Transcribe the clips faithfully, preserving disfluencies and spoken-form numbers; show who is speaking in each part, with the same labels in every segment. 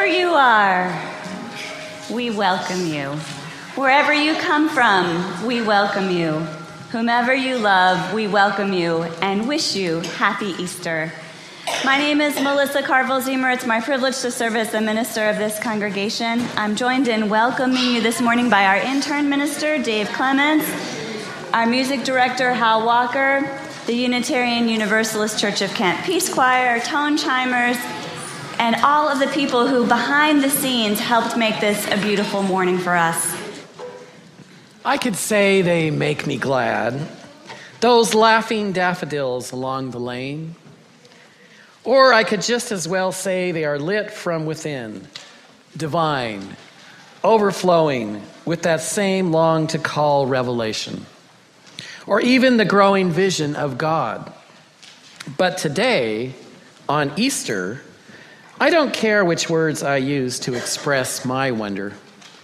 Speaker 1: Wherever you are, we welcome you. Wherever you come from, we welcome you. Whomever you love, we welcome you and wish you happy Easter. My name is Melissa Carville-Ziemer. It's my privilege to serve as the minister of this congregation. I'm joined in welcoming you this morning by our intern minister, Dave Clements, our music director, Hal Walker, the Unitarian Universalist Church of Kent Peace Choir, tone chimers, and all of the people who behind the scenes helped make this a beautiful morning for us.
Speaker 2: I could say they make me glad, those laughing daffodils along the lane. Or I could just as well say they are lit from within, divine, overflowing with that same long-to-call revelation. Or even the growing vision of God. But today, on Easter, I don't care which words I use to express my wonder.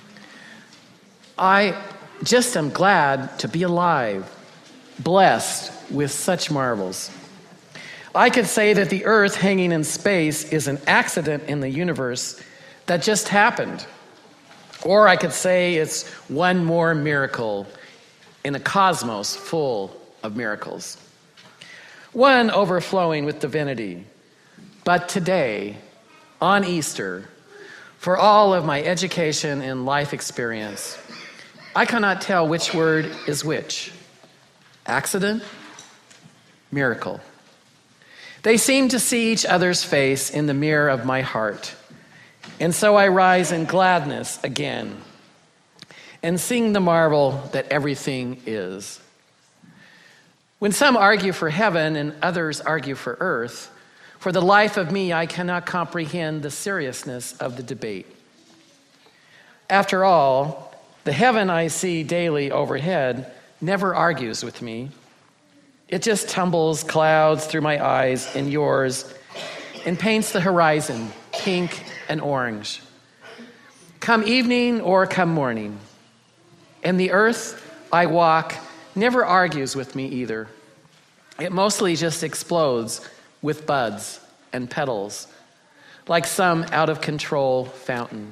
Speaker 2: I just am glad to be alive, blessed with such marvels. I could say that the earth hanging in space is an accident in the universe that just happened. Or I could say it's one more miracle in a cosmos full of miracles. One overflowing with divinity. But today, on Easter, for all of my education and life experience, I cannot tell which word is which. Accident? Miracle. They seem to see each other's face in the mirror of my heart. And so I rise in gladness again and sing the marvel that everything is. When some argue for heaven and others argue for earth, for the life of me, I cannot comprehend the seriousness of the debate. After all, the heaven I see daily overhead never argues with me. It just tumbles clouds through my eyes and yours and paints the horizon pink and orange. Come evening or come morning. And the earth I walk never argues with me either. It mostly just explodes with buds and petals, like some out-of-control fountain.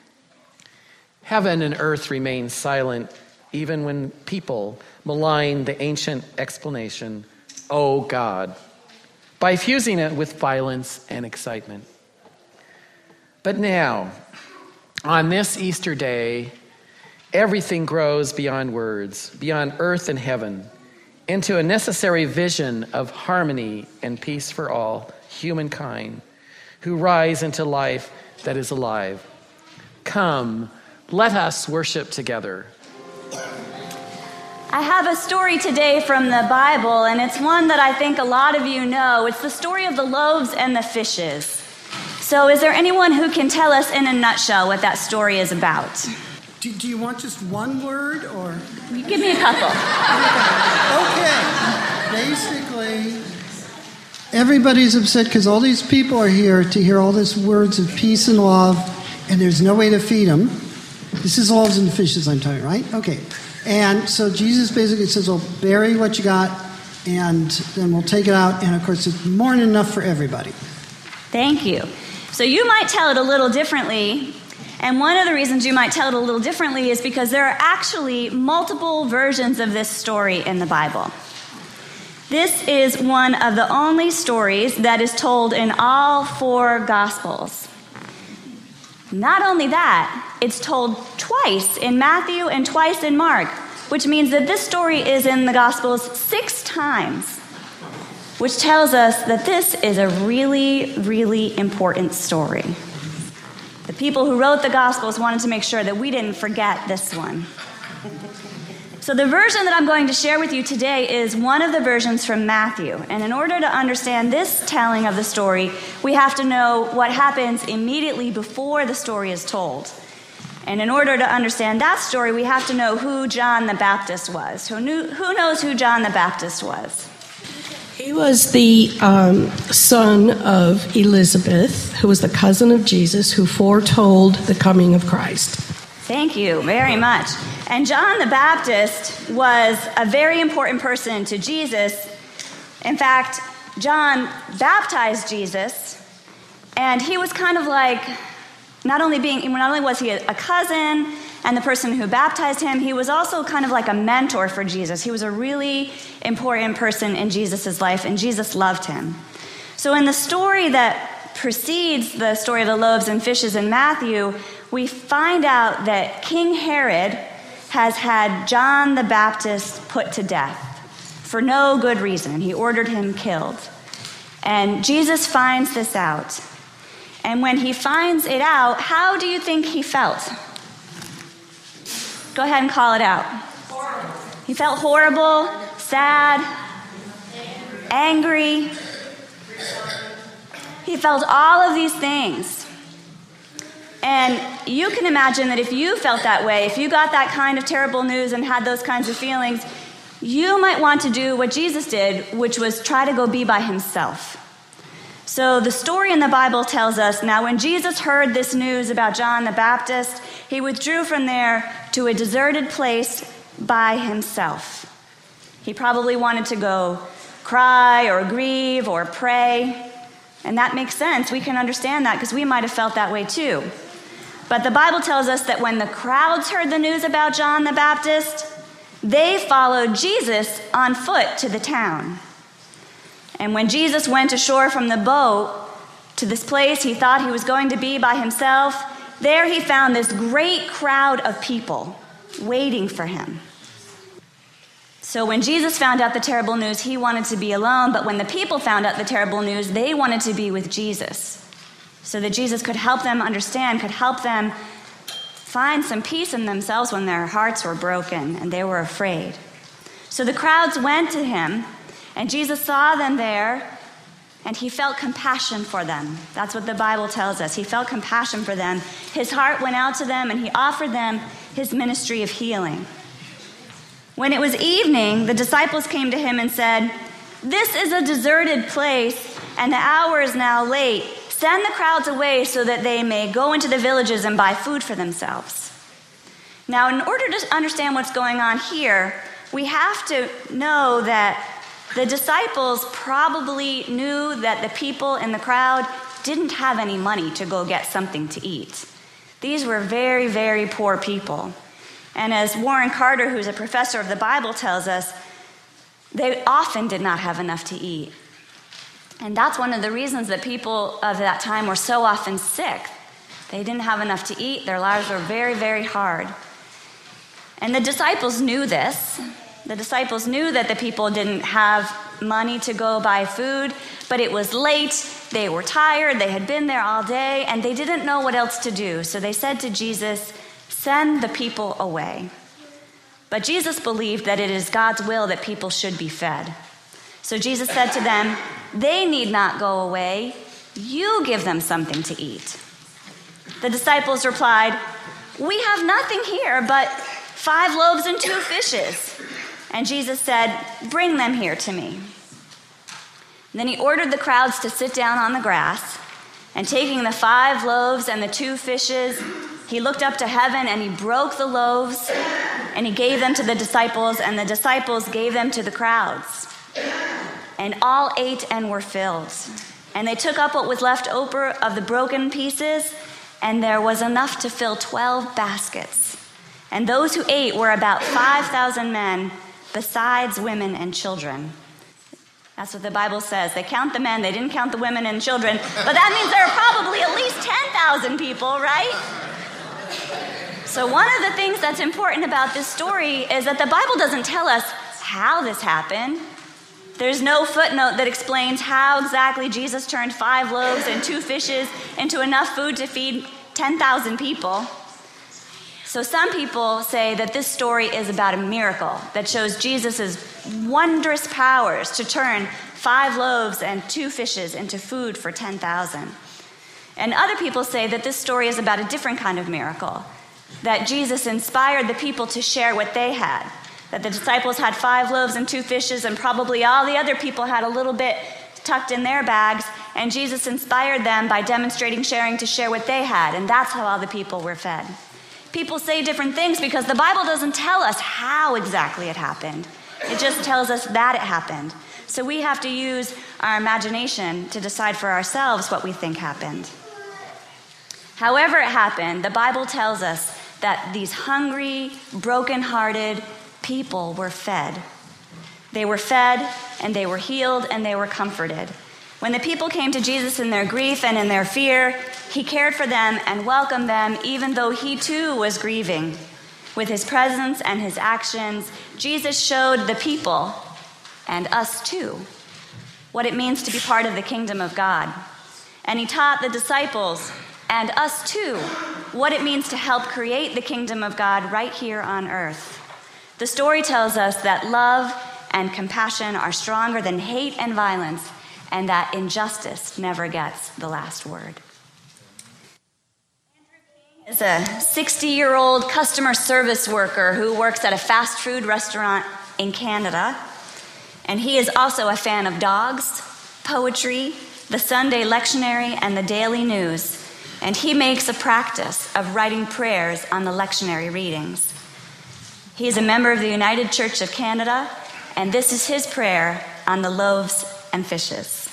Speaker 2: Heaven and earth remain silent even when people malign the ancient explanation, "Oh God," by fusing it with violence and excitement. But now, on this Easter day, everything grows beyond words, beyond earth and heaven, into a necessary vision of harmony and peace for all humankind who rise into life that is alive. Come, let us worship together.
Speaker 1: I have a story today from the Bible, and it's one that I think a lot of you know. It's the story of the loaves and the fishes. So is there anyone who can tell us in a nutshell what that story is about?
Speaker 3: Do, do you want just one word, or?
Speaker 1: You give me a couple.
Speaker 3: Okay. Basically, everybody's upset because all these people are here to hear all these words of peace and love, and there's no way to feed them. This is loaves and fishes I'm talking, right? Okay. And so Jesus basically says, well, bury what you got, and then we'll take it out. And, of course, it's more than enough for everybody.
Speaker 1: Thank you. So you might tell it a little differently. And one of the reasons you might tell it a little differently is because there are actually multiple versions of this story in the Bible. This is one of the only stories that is told in all four Gospels. Not only that, it's told twice in Matthew and twice in Mark, which means that this story is in the Gospels six times, which tells us that this is a really, really important story. The people who wrote the Gospels wanted to make sure that we didn't forget this one. So the version that I'm going to share with you today is one of the versions from Matthew. And in order to understand this telling of the story, we have to know what happens immediately before the story is told. And in order to understand that story, we have to know who John the Baptist was. Who, knew, who knows who John the Baptist was?
Speaker 4: He was the um, son of Elizabeth, who was the cousin of Jesus, who foretold the coming of Christ.
Speaker 1: Thank you very much. And John the Baptist was a very important person to Jesus. In fact, John baptized Jesus, and he was kind of like not only being, not only was he a cousin and the person who baptized him, he was also kind of like a mentor for Jesus. He was a really important person in Jesus' life, and Jesus loved him. So in the story that precedes the story of the loaves and fishes in Matthew, we find out that King Herod has had John the Baptist put to death for no good reason. He ordered him killed. And Jesus finds this out. And when he finds it out, how do you think he felt? Go ahead and call it out. Horrible. He felt horrible, sad, angry. He felt all of these things. And you can imagine that if you felt that way, if you got that kind of terrible news and had those kinds of feelings, you might want to do what Jesus did, which was try to go be by himself. So the story in the Bible tells us, now when Jesus heard this news about John the Baptist, he withdrew from there to a deserted place by himself. He probably wanted to go cry or grieve or pray. And that makes sense. We can understand that because we might have felt that way too. But the Bible tells us that when the crowds heard the news about John the Baptist, they followed Jesus on foot to the town. And when Jesus went ashore from the boat to this place he thought he was going to be by himself, there he found this great crowd of people waiting for him. So when Jesus found out the terrible news, he wanted to be alone. But when the people found out the terrible news, they wanted to be with Jesus so that Jesus could help them understand, could help them find some peace in themselves when their hearts were broken and they were afraid. So the crowds went to him, and Jesus saw them there, and he felt compassion for them. That's what the Bible tells us. He felt compassion for them. His heart went out to them, and he offered them his ministry of healing. When it was evening, the disciples came to him and said, "This is a deserted place, and the hour is now late. Send the crowds away so that they may go into the villages and buy food for themselves." Now, in order to understand what's going on here, we have to know that the disciples probably knew that the people in the crowd didn't have any money to go get something to eat. These were very, very poor people. And as Warren Carter, who's a professor of the Bible, tells us, they often did not have enough to eat. And that's one of the reasons that people of that time were so often sick. They didn't have enough to eat. Their lives were very, very hard. And the disciples knew this. The disciples knew that the people didn't have money to go buy food, but it was late, they were tired, they had been there all day, and they didn't know what else to do. So they said to Jesus, "Send the people away." But Jesus believed that it is God's will that people should be fed. So Jesus said to them, "They need not go away. You give them something to eat." The disciples replied, "We have nothing here but five loaves and two fishes." And Jesus said, "Bring them here to me." Then he ordered the crowds to sit down on the grass, and taking the five loaves and the two fishes, he looked up to heaven and he broke the loaves and he gave them to the disciples, and the disciples gave them to the crowds. And all ate and were filled. And they took up what was left over of the broken pieces, and there was enough to fill twelve baskets. And those who ate were about five thousand men, besides women and children. That's what the Bible says. They count the men, they didn't count the women and children, but that means there are probably at least ten thousand people, right? So one of the things that's important about this story is that the Bible doesn't tell us how this happened. There's no footnote that explains how exactly Jesus turned five loaves and two fishes into enough food to feed ten thousand people. So some people say that this story is about a miracle that shows Jesus' wondrous powers to turn five loaves and two fishes into food for ten thousand. And other people say that this story is about a different kind of miracle, that Jesus inspired the people to share what they had, that the disciples had five loaves and two fishes, and probably all the other people had a little bit tucked in their bags, and Jesus inspired them by demonstrating sharing to share what they had, and that's how all the people were fed. People say different things because the Bible doesn't tell us how exactly it happened. It just tells us that it happened. So we have to use our imagination to decide for ourselves what we think happened. However it happened, the Bible tells us that these hungry, brokenhearted people were fed. They were fed, and they were healed, and they were comforted. When the people came to Jesus in their grief and in their fear, he cared for them and welcomed them, even though he too was grieving. With his presence and his actions, Jesus showed the people, and us too, what it means to be part of the kingdom of God. And he taught the disciples, and us too, what it means to help create the kingdom of God right here on earth. The story tells us that love and compassion are stronger than hate and violence, and that injustice never gets the last word. Andrew King is a sixty-year-old customer service worker who works at a fast food restaurant in Canada. And he is also a fan of dogs, poetry, the Sunday lectionary, and the daily news. And he makes a practice of writing prayers on the lectionary readings. He is a member of the United Church of Canada, and this is his prayer on the loaves and fishes.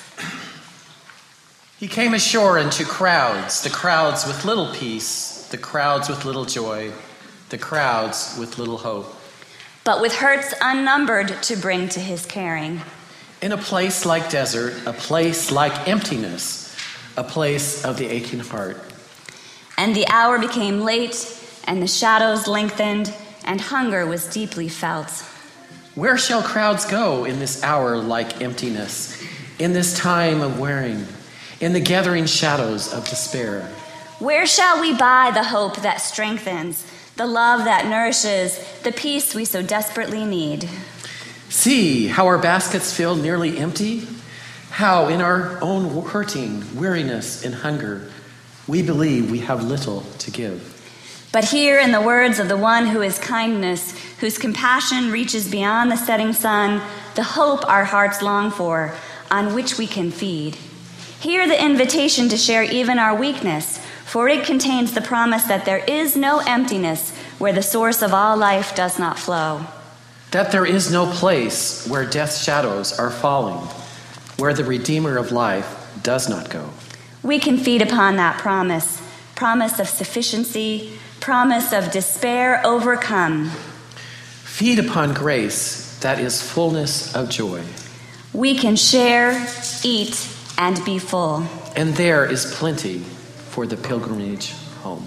Speaker 2: He came ashore into crowds, the crowds with little peace, the crowds with little joy, the crowds with little hope.
Speaker 1: But with hurts unnumbered to bring to his caring.
Speaker 2: In a place like desert, a place like emptiness, a place of the aching heart.
Speaker 1: And the hour became late, and the shadows lengthened, and hunger was deeply felt.
Speaker 2: Where shall crowds go in this hour like emptiness, in this time of wearing, in the gathering shadows of despair?
Speaker 1: Where shall we buy the hope that strengthens, the love that nourishes, the peace we so desperately need?
Speaker 2: See how our baskets feel nearly empty, how in our own hurting, weariness, and hunger, we believe we have little to give.
Speaker 1: But here in the words of the one who is kindness, whose compassion reaches beyond the setting sun, the hope our hearts long for, on which we can feed. Hear the invitation to share even our weakness, for it contains the promise that there is no emptiness where the source of all life does not flow.
Speaker 2: That there is no place where death's shadows are falling, where the Redeemer of life does not go.
Speaker 1: We can feed upon that promise, promise of sufficiency, promise of despair overcome.
Speaker 2: Feed upon grace that is fullness of joy.
Speaker 1: We can share, eat, and be full.
Speaker 2: And there is plenty for the pilgrimage home.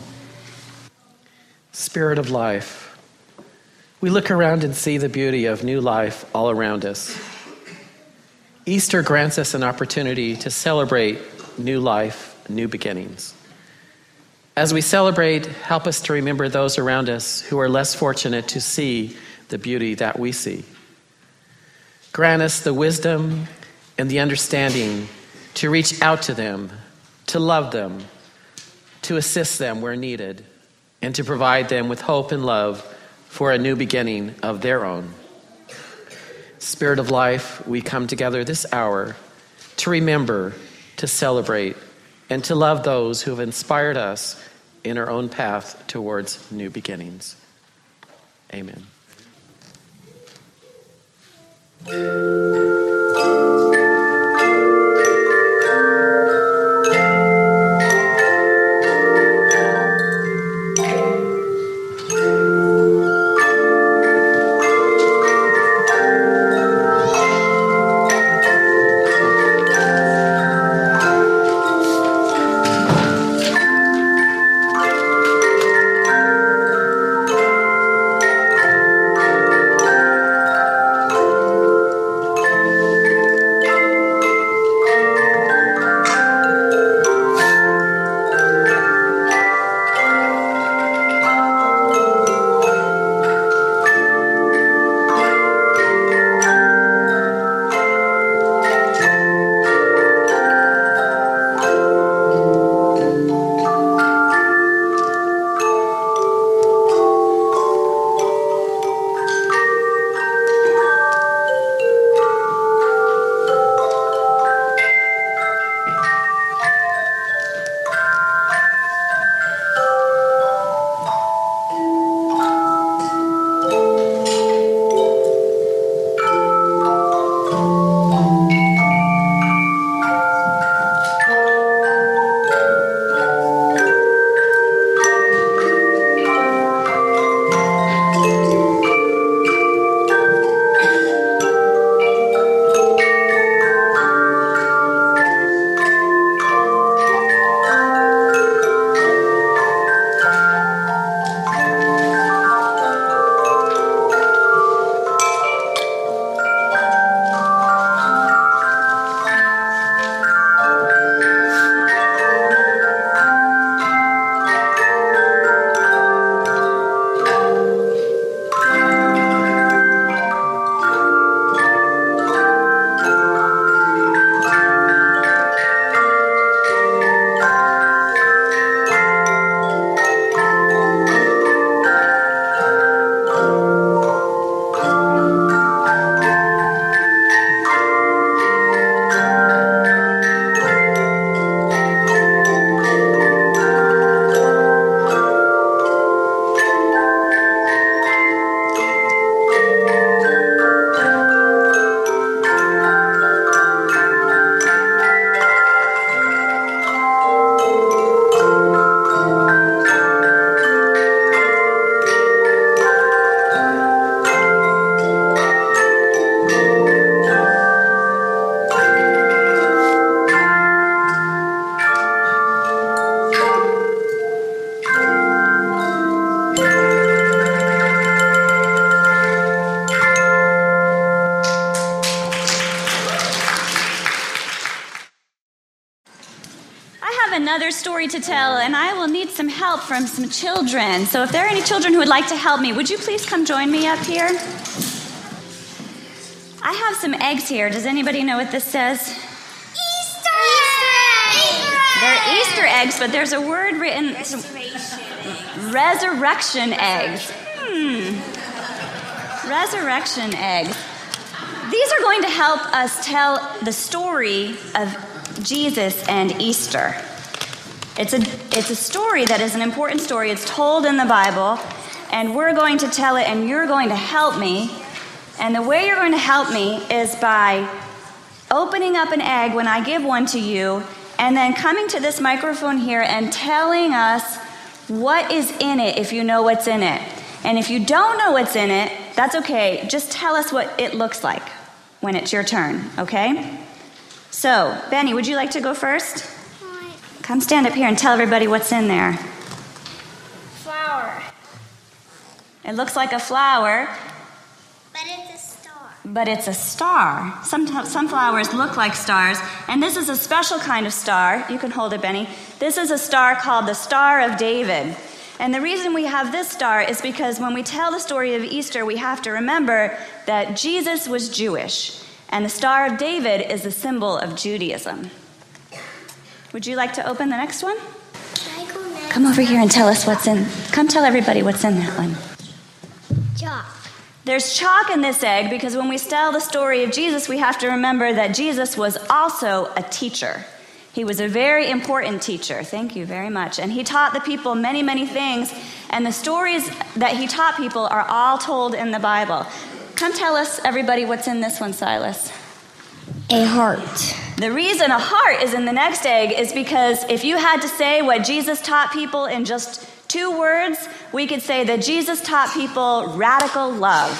Speaker 2: Spirit of life, we look around and see the beauty of new life all around us. Easter grants us an opportunity to celebrate new life, new beginnings. As we celebrate, help us to remember those around us who are less fortunate to see the beauty that we see. Grant us the wisdom and the understanding to reach out to them, to love them, to assist them where needed, and to provide them with hope and love for a new beginning of their own. Spirit of life, we come together this hour to remember, to celebrate, and to love those who have inspired us in our own path towards new beginnings. Amen.
Speaker 1: another story to tell, and I will need some help from some children. So if there are any children who would like to help me, would you please come join me up here? I have some eggs here. Does anybody know what this says?
Speaker 5: Easter eggs!
Speaker 1: They're Easter eggs, but there's a word written... Resurrection eggs. Hmm. Resurrection eggs. These are going to help us tell the story of Jesus and Easter. It's a, it's a story that is an important story. It's told in the Bible, and we're going to tell it, and you're going to help me. And the way you're going to help me is by opening up an egg when I give one to you, and then coming to this microphone here and telling us what is in it if you know what's in it. And if you don't know what's in it, that's okay. Just tell us what it looks like when it's your turn, okay? So, Benny, would you like to go first?
Speaker 5: Right.
Speaker 1: Come stand up here and tell everybody what's in there.
Speaker 5: Flower.
Speaker 1: It looks like a flower,
Speaker 5: But it's a star.
Speaker 1: but it's a star. Some, some flowers look like stars, and this is a special kind of star. You can hold it, Benny. This is a star called the Star of David. And the reason we have this star is because when we tell the story of Easter, we have to remember that Jesus was Jewish, and the Star of David is the symbol of Judaism. Would you like to open the next one?
Speaker 5: Can I go next?
Speaker 1: Come over here and tell us what's in. Come tell everybody what's in that one.
Speaker 5: Chalk.
Speaker 1: There's chalk in this egg because when we tell the story of Jesus, we have to remember that Jesus was also a teacher. He was a very important teacher. Thank you very much. And he taught the people many, many things. And the stories that he taught people are all told in the Bible. Come tell us, everybody, what's in this one, Silas.
Speaker 5: A heart.
Speaker 1: The reason a heart is in the next egg is because if you had to say what Jesus taught people in just two words, we could say that Jesus taught people radical love.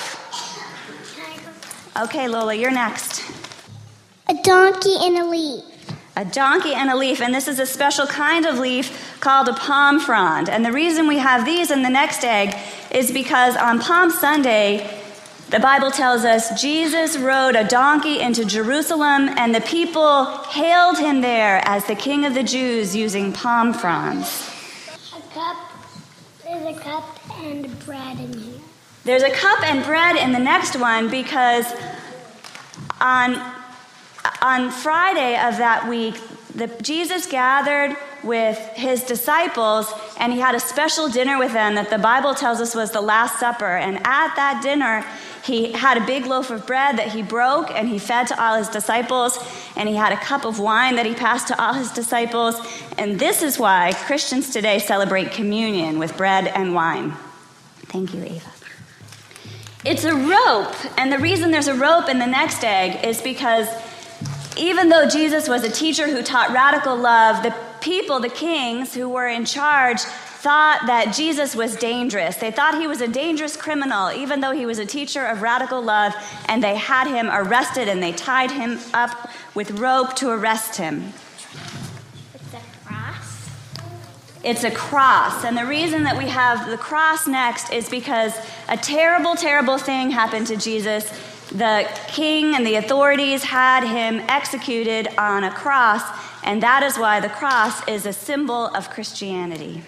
Speaker 1: Okay, Lola, you're next.
Speaker 5: A donkey and a leaf.
Speaker 1: A donkey and a leaf, and this is a special kind of leaf called a palm frond. And the reason we have these in the next egg is because on Palm Sunday, the Bible tells us Jesus rode a donkey into Jerusalem, and the people hailed him there as the King of the Jews using palm fronds.
Speaker 5: A cup. There's a cup and bread in here.
Speaker 1: There's a cup and bread in the next one because on, on Friday of that week, the, Jesus gathered with his disciples, and he had a special dinner with them that the Bible tells us was the Last Supper. And at that dinner, he had a big loaf of bread that he broke and he fed to all his disciples, and he had a cup of wine that he passed to all his disciples. And this is why Christians today celebrate communion with bread and wine. Thank you, Ava. It's a rope, and the reason there's a rope in the next egg is because even though Jesus was a teacher who taught radical love, the people, the kings who were in charge, thought that Jesus was dangerous. They thought he was a dangerous criminal, even though he was a teacher of radical love, and they had him arrested, and they tied him up with rope to arrest him.
Speaker 5: It's a cross.
Speaker 1: It's a cross, and the reason that we have the cross next is because a terrible, terrible thing happened to Jesus. The king and the authorities had him executed on a cross, and that is why the cross is a symbol of Christianity.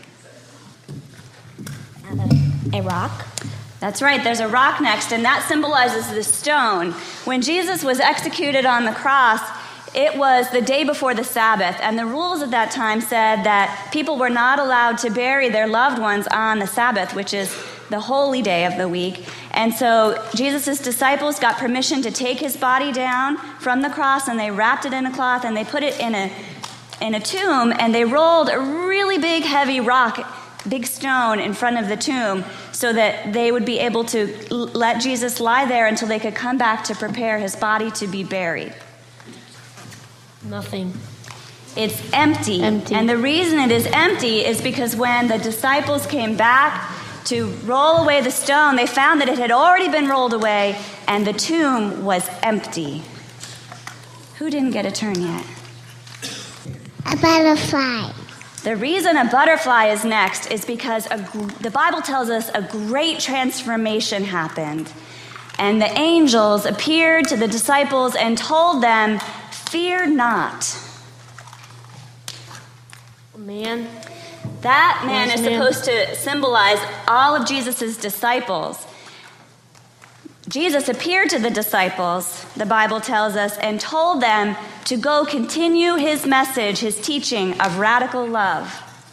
Speaker 5: A rock.
Speaker 1: That's right, there's a rock next, and that symbolizes the stone. When Jesus was executed on the cross, it was the day before the Sabbath, and the rules at that time said that people were not allowed to bury their loved ones on the Sabbath, which is the holy day of the week. And so Jesus' disciples got permission to take his body down from the cross, and they wrapped it in a cloth, and they put it in a in a tomb, and they rolled a really big, heavy rock, big stone in front of the tomb so that they would be able to l- let Jesus lie there until they could come back to prepare his body to be buried.
Speaker 4: Nothing.
Speaker 1: It's empty.
Speaker 4: Empty.
Speaker 1: And the reason it is empty is because when the disciples came back to roll away the stone, they found that it had already been rolled away and the tomb was empty. Who didn't get a turn yet?
Speaker 5: A butterfly.
Speaker 1: The reason a butterfly is next is because a, the Bible tells us a great transformation happened. And the angels appeared to the disciples and told them, "Fear not."
Speaker 6: Man.
Speaker 1: That man
Speaker 6: Yes,
Speaker 1: is
Speaker 6: man.
Speaker 1: supposed to symbolize all of Jesus' disciples. Jesus appeared to the disciples, the Bible tells us, and told them to go continue his message, his teaching of radical love.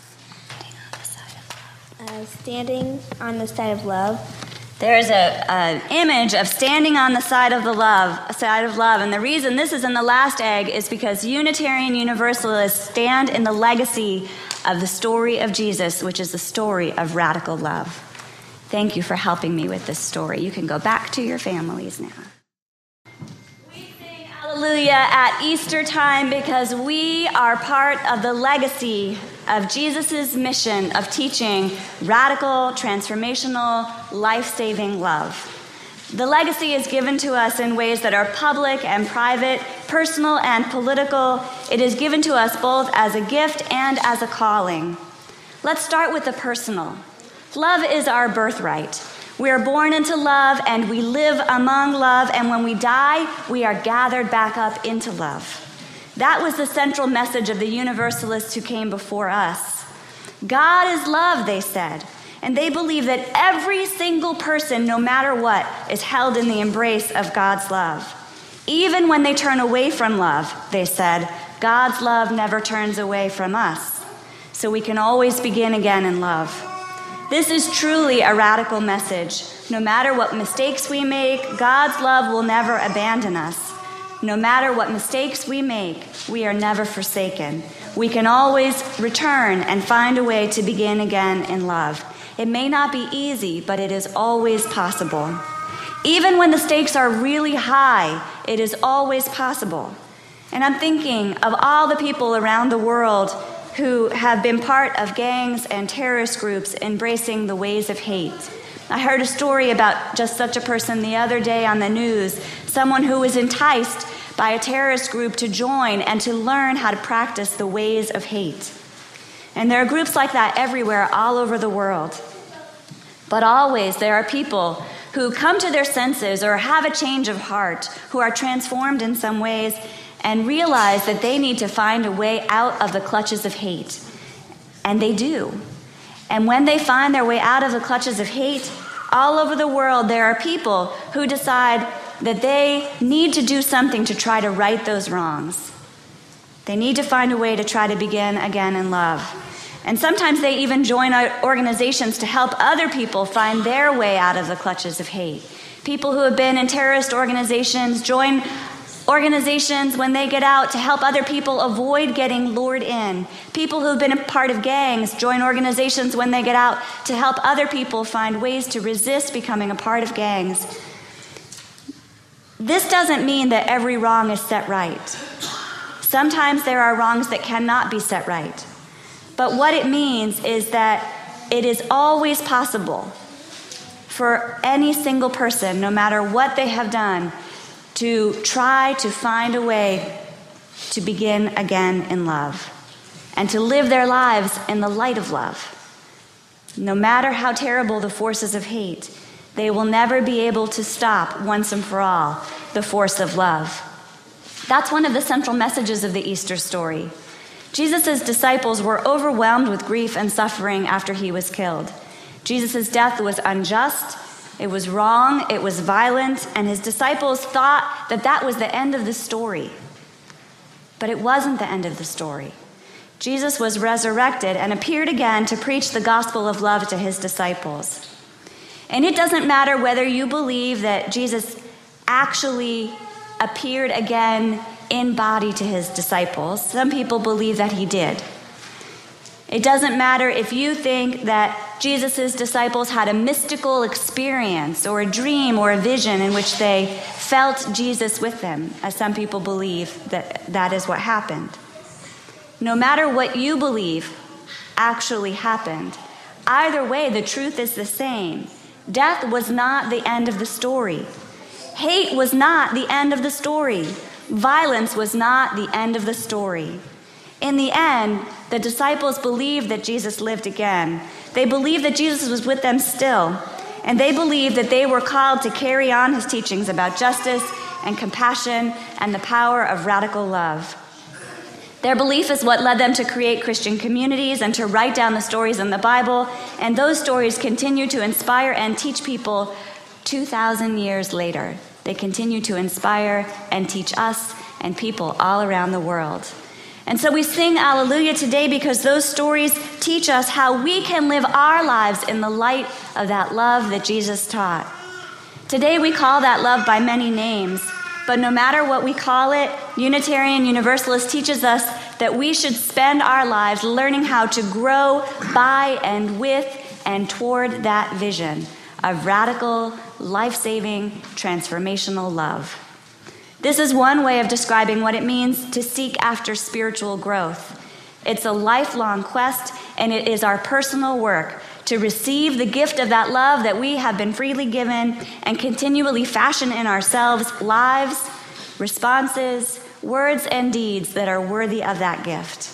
Speaker 5: Uh, standing on the side of love.
Speaker 1: There's a, an image of standing on the side of the love, side of love, and the reason this is in the last egg is because Unitarian Universalists stand in the legacy of the story of Jesus, which is the story of radical love. Thank you for helping me with this story. You can go back to your families now. We sing Hallelujah at Easter time because we are part of the legacy of Jesus' mission of teaching radical, transformational, life-saving love. The legacy is given to us in ways that are public and private, personal and political. It is given to us both as a gift and as a calling. Let's start with the personal. Love is our birthright. We are born into love and we live among love, and when we die, we are gathered back up into love. That was the central message of the Universalists who came before us. God is love, they said, and they believe that every single person, no matter what, is held in the embrace of God's love. Even when they turn away from love, they said, God's love never turns away from us, so we can always begin again in love. This is truly a radical message. No matter what mistakes we make, God's love will never abandon us. No matter what mistakes we make, we are never forsaken. We can always return and find a way to begin again in love. It may not be easy, but it is always possible. Even when the stakes are really high, it is always possible. And I'm thinking of all the people around the world who have been part of gangs and terrorist groups embracing the ways of hate. I heard a story about just such a person the other day on the news, someone who was enticed by a terrorist group to join and to learn how to practice the ways of hate. And there are groups like that everywhere, all over the world. But always there are people who come to their senses or have a change of heart, who are transformed in some ways, and realize that they need to find a way out of the clutches of hate. And they do. And when they find their way out of the clutches of hate, all over the world there are people who decide that they need to do something to try to right those wrongs. They need to find a way to try to begin again in love. And sometimes they even join organizations to help other people find their way out of the clutches of hate. People who have been in terrorist organizations join organizations when they get out to help other people avoid getting lured in. People who've been a part of gangs join organizations when they get out to help other people find ways to resist becoming a part of gangs. This doesn't mean that every wrong is set right. Sometimes there are wrongs that cannot be set right. But what it means is that it is always possible for any single person, no matter what they have done, to try to find a way to begin again in love and to live their lives in the light of love. No matter how terrible the forces of hate, they will never be able to stop once and for all the force of love. That's one of the central messages of the Easter story. Jesus' disciples were overwhelmed with grief and suffering after he was killed. Jesus' death was unjust. It was wrong, it was violent, and his disciples thought that that was the end of the story. But it wasn't the end of the story. Jesus was resurrected and appeared again to preach the gospel of love to his disciples. And it doesn't matter whether you believe that Jesus actually appeared again in body to his disciples. Some people believe that he did. It doesn't matter if you think that Jesus' disciples had a mystical experience or a dream or a vision in which they felt Jesus with them, as some people believe that that is what happened. No matter what you believe actually happened, either way, the truth is the same. Death was not the end of the story. Hate was not the end of the story. Violence was not the end of the story. In the end, the disciples believed that Jesus lived again. They believed that Jesus was with them still, and they believed that they were called to carry on his teachings about justice and compassion and the power of radical love. Their belief is what led them to create Christian communities and to write down the stories in the Bible, and those stories continue to inspire and teach people two thousand years later. They continue to inspire and teach us and people all around the world. And so we sing Alleluia today because those stories teach us how we can live our lives in the light of that love that Jesus taught. Today we call that love by many names, but no matter what we call it, Unitarian Universalist teaches us that we should spend our lives learning how to grow by and with and toward that vision of radical, life-saving, transformational love. This is one way of describing what it means to seek after spiritual growth. It's a lifelong quest, and it is our personal work to receive the gift of that love that we have been freely given and continually fashion in ourselves lives, responses, words, and deeds that are worthy of that gift.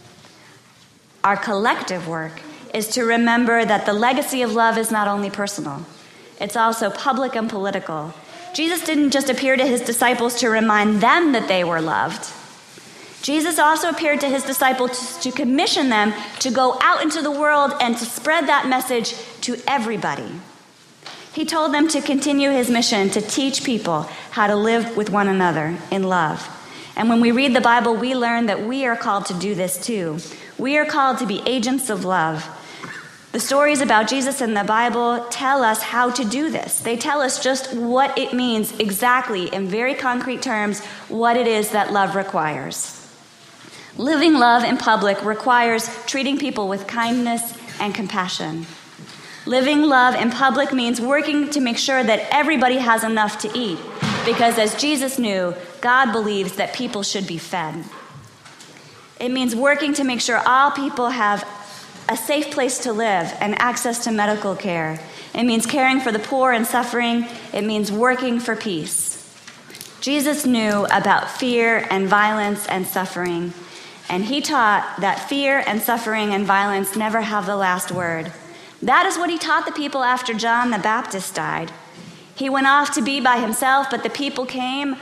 Speaker 1: Our collective work is to remember that the legacy of love is not only personal, it's also public and political. Jesus didn't just appear to his disciples to remind them that they were loved. Jesus also appeared to his disciples to commission them to go out into the world and to spread that message to everybody. He told them to continue his mission to teach people how to live with one another in love. And when we read the Bible, we learn that we are called to do this too. We are called to be agents of love. The stories about Jesus in the Bible tell us how to do this. They tell us just what it means exactly, in very concrete terms, what it is that love requires. Living love in public requires treating people with kindness and compassion. Living love in public means working to make sure that everybody has enough to eat, because as Jesus knew, God believes that people should be fed. It means working to make sure all people have a safe place to live and access to medical care. It means caring for the poor and suffering. It means working for peace. Jesus knew about fear and violence and suffering, and he taught that fear and suffering and violence never have the last word. That is what he taught the people after John the Baptist died. He went off to be by himself, but the people came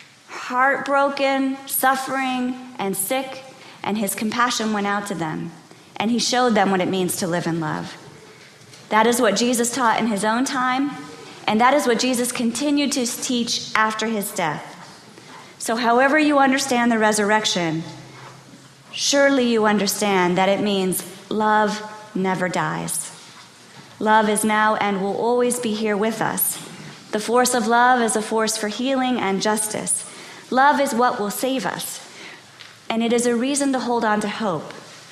Speaker 1: heartbroken, suffering, and sick, and his compassion went out to them, and he showed them what it means to live in love. That is what Jesus taught in his own time, and that is what Jesus continued to teach after his death. So however you understand the resurrection, surely you understand that it means love never dies. Love is now and will always be here with us. The force of love is a force for healing and justice. Love is what will save us, and it is a reason to hold on to hope.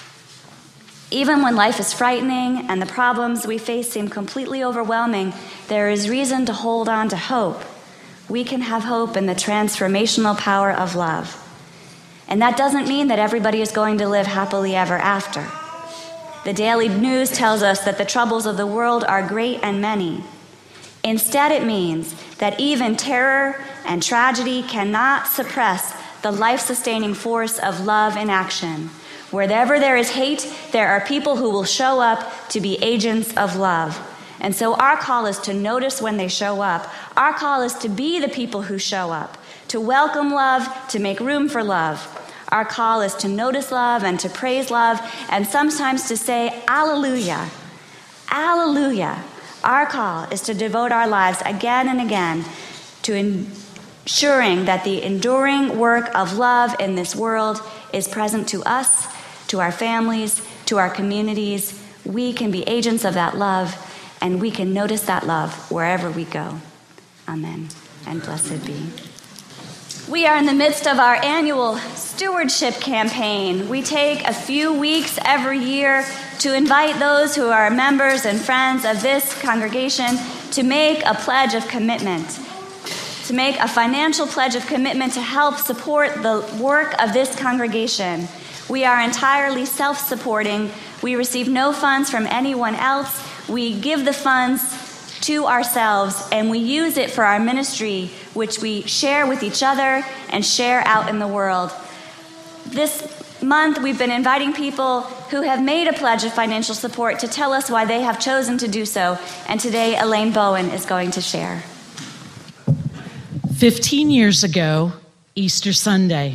Speaker 1: Even when life is frightening and the problems we face seem completely overwhelming, there is reason to hold on to hope. We can have hope in the transformational power of love. And that doesn't mean that everybody is going to live happily ever after. The Daily News tells us that the troubles of the world are great and many. Instead, it means that even terror and tragedy cannot suppress the life-sustaining force of love in action. Wherever there is hate, there are people who will show up to be agents of love. And so our call is to notice when they show up. Our call is to be the people who show up, to welcome love, to make room for love. Our call is to notice love and to praise love, and sometimes to say, Alleluia, Alleluia. Our call is to devote our lives again and again to ensuring that the enduring work of love in this world is present to us, to our families, to our communities. We can be agents of that love, and we can notice that love wherever we go. Amen, and blessed be. We are in the midst of our annual stewardship campaign. We take a few weeks every year to invite those who are members and friends of this congregation to make a pledge of commitment, to make a financial pledge of commitment to help support the work of this congregation. We are entirely self-supporting. We receive no funds from anyone else. We give the funds to ourselves, and we use it for our ministry, which we share with each other and share out in the world. This month, we've been inviting people who have made a pledge of financial support to tell us why they have chosen to do so, and today Elaine Bowen is going to share.
Speaker 6: Fifteen years ago, Easter Sunday,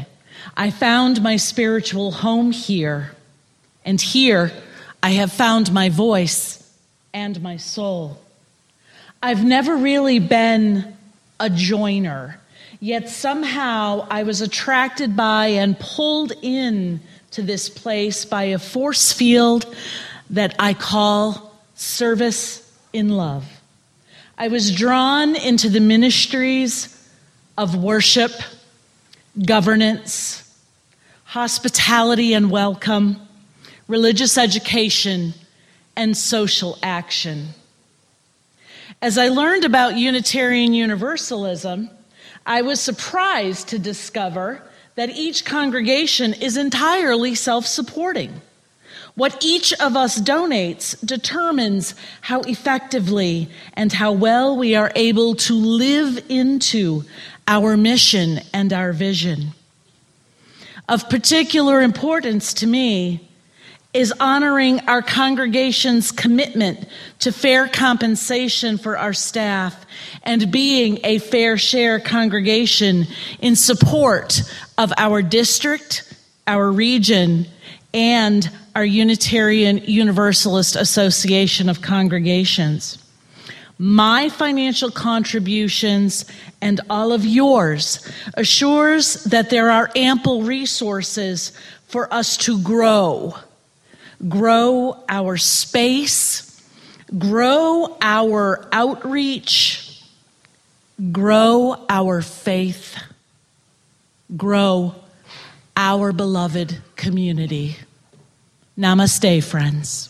Speaker 6: I found my spiritual home here, and here I have found my voice and my soul. I've never really been a joiner, yet somehow I was attracted by and pulled in to this place by a force field that I call service in love. I was drawn into the ministries of worship, governance, hospitality and welcome, religious education, and social action. As I learned about Unitarian Universalism, I was surprised to discover that each congregation is entirely self-supporting. What each of us donates determines how effectively and how well we are able to live into our mission and our vision. Of particular importance to me is honoring our congregation's commitment to fair compensation for our staff and being a fair share congregation in support of our district, our region, and our Unitarian Universalist Association of Congregations. My financial contributions and all of yours assures that there are ample resources for us to grow. Grow our space, grow our outreach, grow our faith, grow our beloved community. Namaste, friends.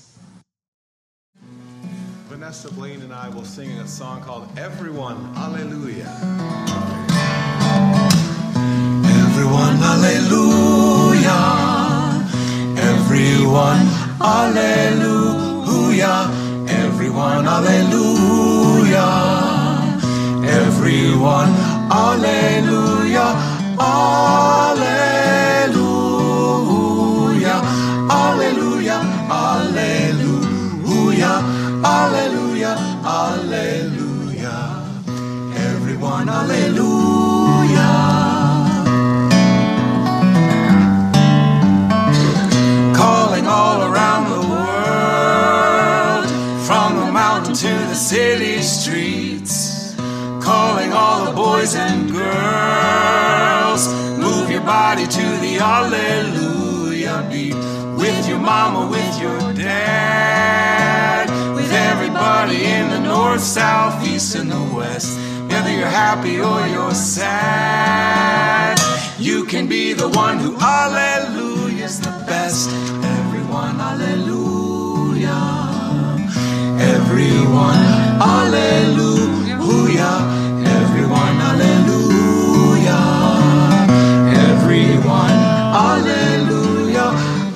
Speaker 7: Vanessa Blaine and I will sing a song called Everyone, Alleluia. Everyone, Alleluia. Everyone, Alleluia. Everyone, Alleluia. Everyone, Alleluia. Alleluia. Alleluia. Alleluia. Alleluia. Alleluia. Everyone, Alleluia. Calling all around the world, from the mountain to the city streets, calling all the boys and girls, move your body to the Alleluia beat, with your mama, with your dad, with everybody in the north, south, east, and the west. Whether you're happy or you're sad, you can be the one who Alleluia's the best. Everyone, Alleluia. Everyone, Alleluia. Everyone, Alleluia. Everyone, Alleluia.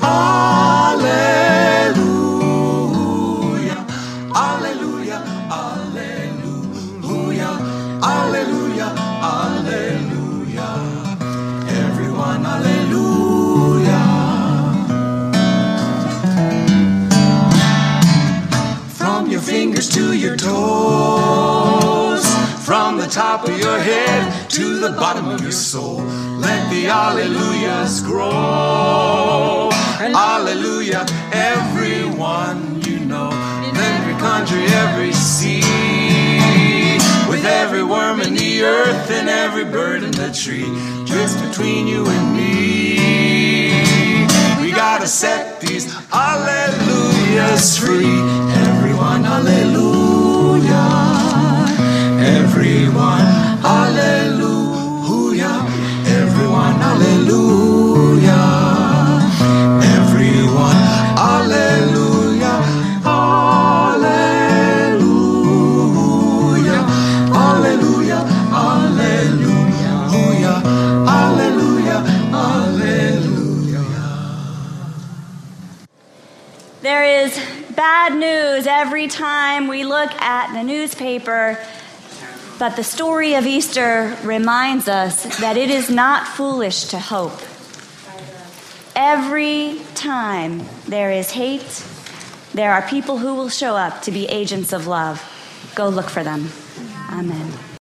Speaker 7: Alleluia. Alleluia. Alleluia. Alleluia. Alleluia. Everyone, Alleluia. From your fingers to your toes, from the top of your head to the bottom of your soul, let the Alleluias grow. Alleluia, everyone you know, in every country, every sea, with every worm in the earth and every bird in the tree, just between you and me. We gotta set these Alleluias free. Everyone, Alleluia. Everyone, Alleluia. Everyone, Alleluia. Everyone, Alleluia. Alleluia. Alleluia. Alleluia. Alleluia. Alleluia.
Speaker 1: There is bad news every time we look at the newspaper, but the story of Easter reminds us that it is not foolish to hope. Every time there is hate, there are people who will show up to be agents of love. Go look for them. Amen.